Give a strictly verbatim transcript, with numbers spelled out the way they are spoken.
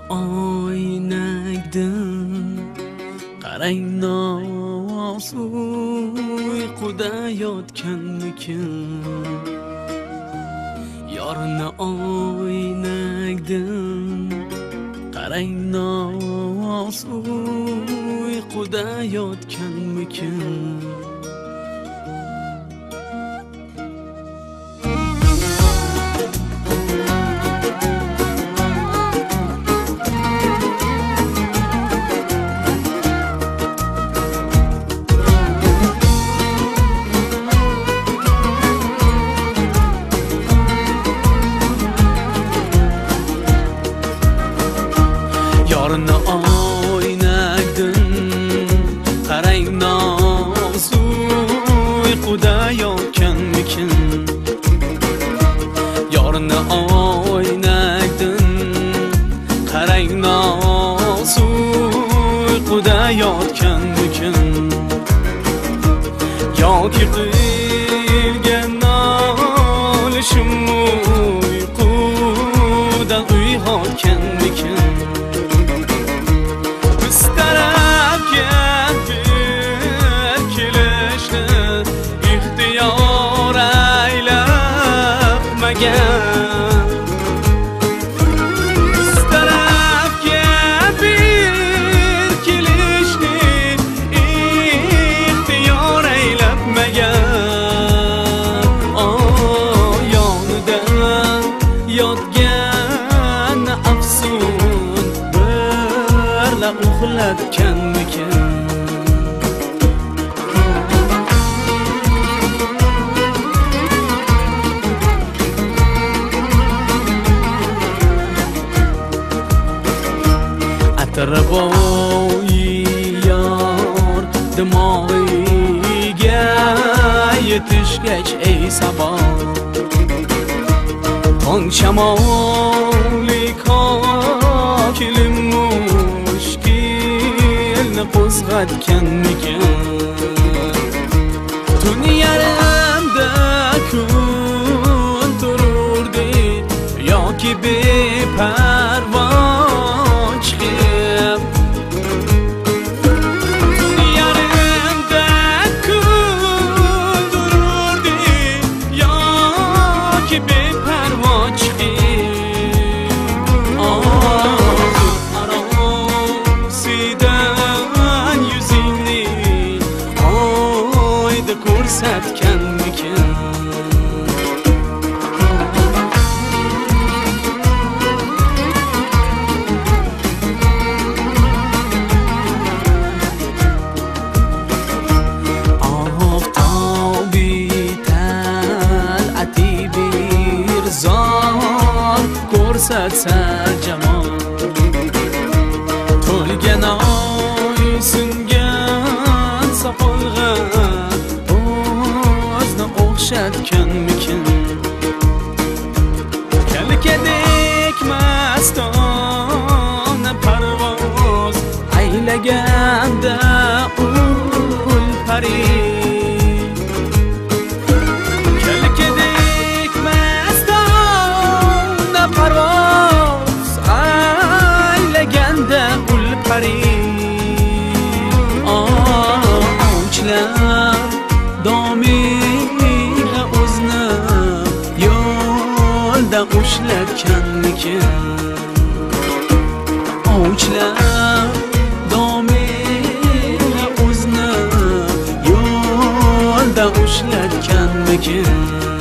oynakdan qarang noz uyquda yotganmikin. Yorni oynakdan qarang noz uyquda yotganmikin. Yorni oynakdan qarang noz uyquda yotganmikin. Yorni oynakdan qarang noz uyquda yotganmikin. Yoki qilgan nolishim uyqudan uyg'otganmikin. Biz tarafga bir kelishni ixtiyor aylabmagan. Oh, yonida yotgan afsun birla uxlatganmikin. Tarboyi yor dimog'iga yetishgach ey sabah, tong shamoli kokilim mushkilni qo'zg'atganmikin. Tun yarimda kun tururdi yoki beparvo chiqib. Tun yarimda kun tururdi yoki beparvo chiqib. Arosidan yuzingni oyda ko'rsatganmikin. Ko'rsatsa jamol to'lgan oy singan soqolga o'zni o'xshatganmikin. Kalkadek mastona parvoz aylaganda ul pari. Ovchilar domiga o'zni yo'lda ushlatganmikin. Ovchilar domiga o'zni yo'lda ushlatganmikin.